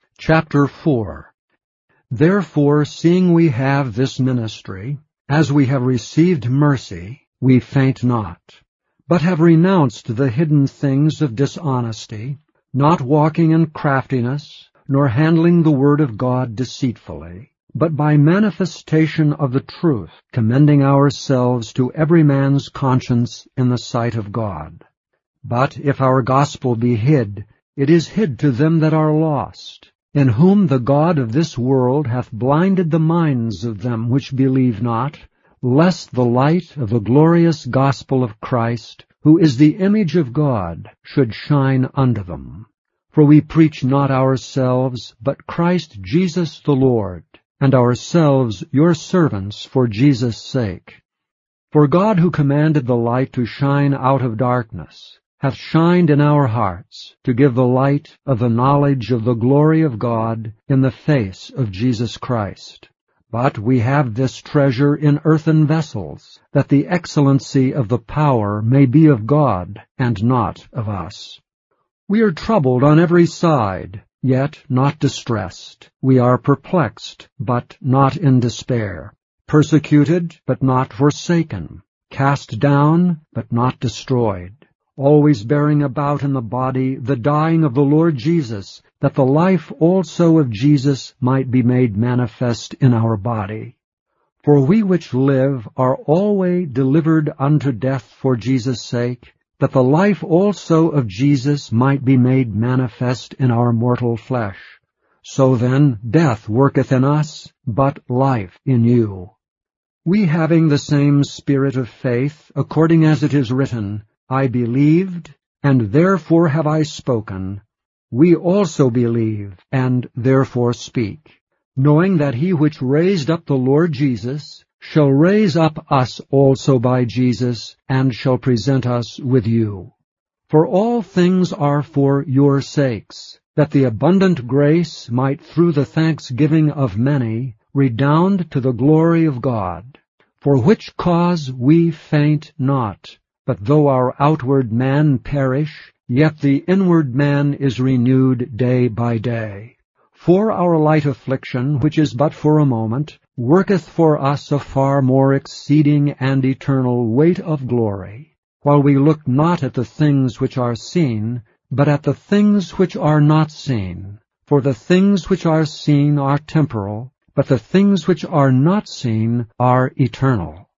Chapter 4. Therefore, seeing we have this ministry, as we have received mercy, we faint not, but have renounced the hidden things of dishonesty, not walking in craftiness, nor handling the word of God deceitfully, but by manifestation of the truth, commending ourselves to every man's conscience in the sight of God. But if our gospel be hid, it is hid to them that are lost, in whom the God of this world hath blinded the minds of them which believe not, lest the light of the glorious gospel of Christ, who is the image of God, should shine unto them. For we preach not ourselves, but Christ Jesus the Lord, and ourselves your servants for Jesus' sake. For God, who commanded the light to shine out of darkness, hath shined in our hearts, to give the light of the knowledge of the glory of God in the face of Jesus Christ. But we have this treasure in earthen vessels, that the excellency of the power may be of God, and not of us. We are troubled on every side, yet not distressed. We are perplexed, but not in despair. Persecuted, but not forsaken. Cast down, but not destroyed. Always bearing about in the body the dying of the Lord Jesus, that the life also of Jesus might be made manifest in our body. For we which live are always delivered unto death for Jesus' sake, that the life also of Jesus might be made manifest in our mortal flesh. So then death worketh in us, but life in you. We having the same spirit of faith, according as it is written, I believed, and therefore have I spoken. We also believe, and therefore speak, knowing that he which raised up the Lord Jesus shall raise up us also by Jesus, and shall present us with you. For all things are for your sakes, that the abundant grace might through the thanksgiving of many redound to the glory of God. For which cause we faint not, but though our outward man perish, yet the inward man is renewed day by day. For our light affliction, which is but for a moment, worketh for us a far more exceeding and eternal weight of glory, while we look not at the things which are seen, but at the things which are not seen. For the things which are seen are temporal, but the things which are not seen are eternal.